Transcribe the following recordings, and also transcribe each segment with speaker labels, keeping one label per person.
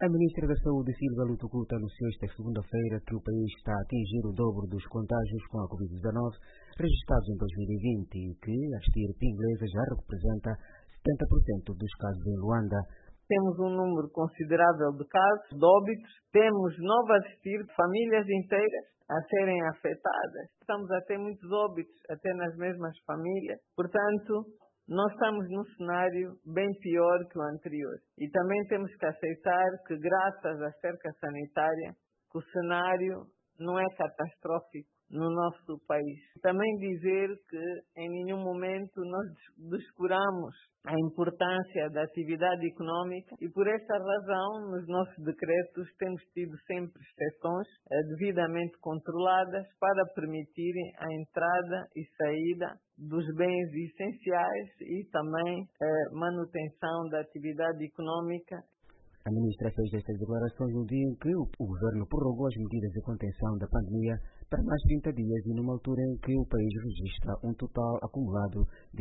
Speaker 1: A Ministra da Saúde, Silvia Lutucuta, anunciou esta segunda-feira que o país está a atingir o dobro dos contágios com a Covid-19 registrados em 2020 e que a estirpe inglesa já representa 70% dos casos em Luanda.
Speaker 2: Temos um número considerável de casos, de óbitos, temos novas estirpes, famílias inteiras a serem afetadas. Estamos a ter muitos óbitos até nas mesmas famílias, portanto, nós estamos num cenário bem pior que o anterior. E também temos que aceitar que, graças à cerca sanitária, que o cenário não é catastrófico no nosso país. Também dizer que em nenhum momento nós descuramos a importância da atividade econômica e por esta razão nos nossos decretos temos tido sempre exceções devidamente controladas para permitirem a entrada e saída dos bens essenciais e também a manutenção da atividade econômica.
Speaker 1: A ministra fez estas declarações no dia em que o governo prorrogou as medidas de contenção da pandemia para mais 30 dias e numa altura em que o país registra um total acumulado de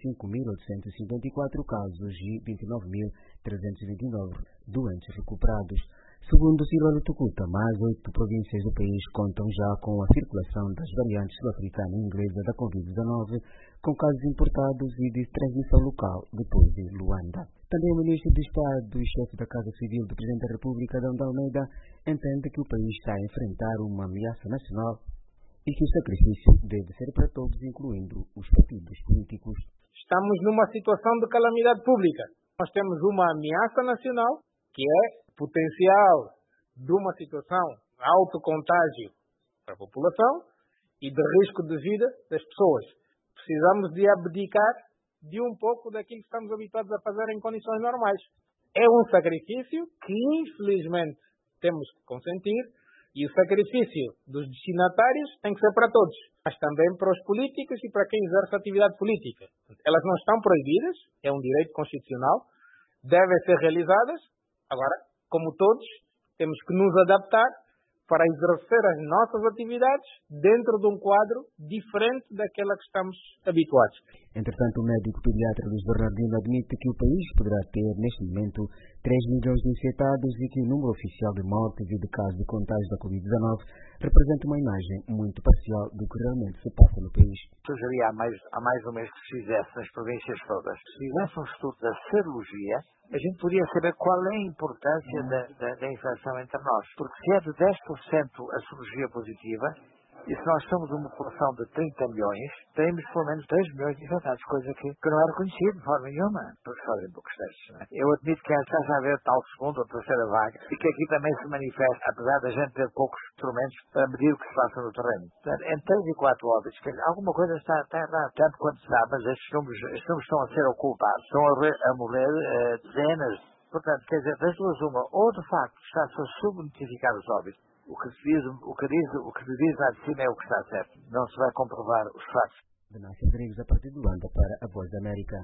Speaker 1: 35.854 casos e 29.329 doentes recuperados. Segundo Silvia Lutucuta, mais 8 províncias do país contam já com a circulação das variantes sul-africana e inglesa da Covid-19, com casos importados e de transmissão local depois de Luanda. Também o ministro do Estado e chefe da Casa Civil do Presidente da República, Adão de Almeida, entende que o país está a enfrentar uma ameaça nacional e que o sacrifício deve ser para todos, incluindo os partidos políticos.
Speaker 3: Estamos numa situação de calamidade pública. Nós temos uma ameaça nacional, que é potencial de uma situação de alto contágio para a população e de risco de vida das pessoas. Precisamos de abdicar de um pouco daquilo que estamos habituados a fazer em condições normais. É um sacrifício que, infelizmente, temos que consentir e o sacrifício dos destinatários tem que ser para todos, mas também para os políticos e para quem exerce atividade política. Elas não estão proibidas, é um direito constitucional, devem ser realizadas. Agora, como todos, temos que nos adaptar para exercer as nossas atividades dentro de um quadro diferente daquela que estamos habituados.
Speaker 1: Entretanto, o médico pediatra Luís Bernardino admite que o país poderá ter, neste momento, 3 milhões de infectados e que o número oficial de mortes e de casos de contágio da Covid-19 representa uma imagem muito parcial do que realmente se passa no país.
Speaker 4: Sugeria há mais um mês que se fizesse nas províncias todas. Se fizesse um estudo da serologia, a gente podia saber qual é a importância da infecção entre nós. Porque se é de 10% a serologia positiva, e se nós somos uma população de 30 milhões, temos pelo menos 3 milhões de infectados, coisa que não é reconhecida de forma nenhuma, porque fazem poucos testes. Não é? Eu admito que está a haver tal segunda ou terceira vaga, e que aqui também se manifesta, apesar da gente ter poucos instrumentos para medir o que se passa no terreno. Portanto, em 3 e 4 óbitos, alguma coisa está errada, tanto quanto se sabe, mas estes números estão a ser ocultados, estão a morrer dezenas. Portanto, quer dizer, das duas uma, ou de facto está-se a subnotificar os óbitos. O que se diz lá de cima é o que está certo. Não se vai comprovar os factos.
Speaker 1: Venâncio Rodrigues, a partir de Luanda, para a Voz da América.